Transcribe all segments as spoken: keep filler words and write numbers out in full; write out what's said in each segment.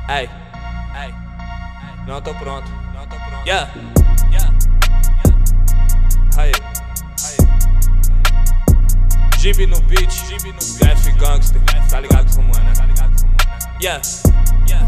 Ei, ei, não tô pronto, não tô pronto. Yeah, yeah, aí, aí. Gibi no beat, Gibi no F Gangster, tá ligado como é, né? Tá ligado como é, né? Yeah, yeah.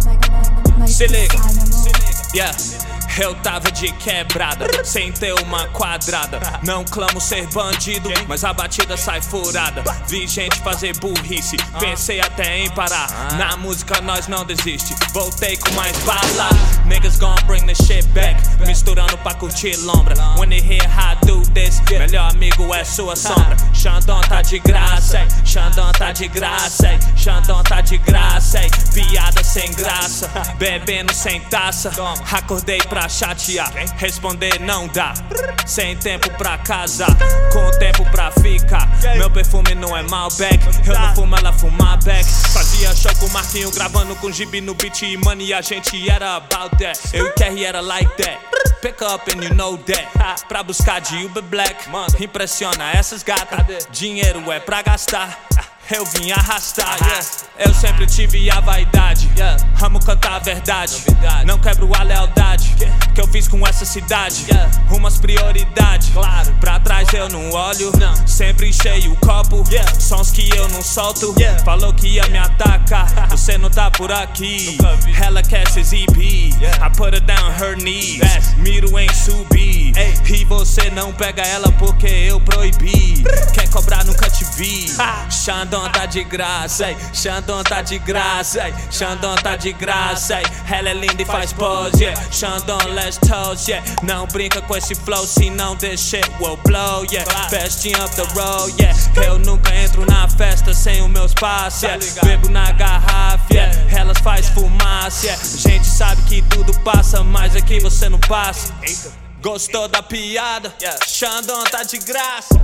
Se liga, se liga, yeah. Eu tava de quebrada, sem ter uma quadrada. Não clamo ser bandido, mas a batida sai furada. Vi gente fazer burrice, pensei até em parar. Na música nós não desiste, voltei com mais bala. Niggas gon' bring the shit back, misturando pra curtir lombra. When they hear how I do this, melhor amigo é sua sombra. Xandão tá de graça, ei. Xandão tá de graça, ei. Xandão tá de graça, ei. Piada sem graça, bebendo sem taça. Acordei pra chatear, responder não dá. Sem tempo pra casar, com tempo pra ficar. Meu perfume não é Malbec, eu não fumo, ela fuma back. Fazia show com o Marquinho, gravando com Gibi no beat e money, a gente era about that. Eu e Kerry era like that. Pick up and you know that. Pra buscar de Uber Black, impressiona essas gatas. Dinheiro é pra gastar, eu vim arrastar, yeah. Eu sempre tive a vaidade, yeah. Amo cantar a verdade, novidade. Não quebro a lealdade, que, que eu fiz com essa cidade, yeah. Umas prioridades, claro. Pra trás eu não olho, não. Sempre enchei o copo, yeah. Sons que eu não solto, yeah. Falou que ia me atacar, você não tá por aqui. Ela quer se exibir, yeah. I put her down her knees, yes. Miro em subir, hey. E você não pega ela porque eu proibi. Quer cobrar, nunca te vi. Xandão tá de graça, ei. Xandão tá de graça, ei. Xandão tá de graça, ei. Ela é linda e faz pose, yeah. Xandão let's toast, yeah. Não brinca com esse flow, senão this shit will blow, yeah. Bestinha up the road, yeah. Eu nunca entro na festa sem o meu espaço, yeah. Bebo na garrafa, yeah. Elas faz fumaça, yeah. Gente sabe que tudo passa, mas aqui você não passa. Gostou da piada? Yeah. Xandão tá de graça.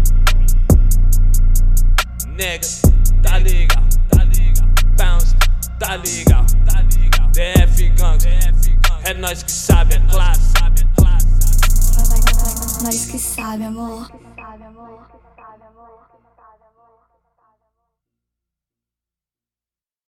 Nigga, tá legal, tá legal. Bounce, tá legal, tá legal. D F Gang, é nós que sabe, é classe. Nós que sabe, amor.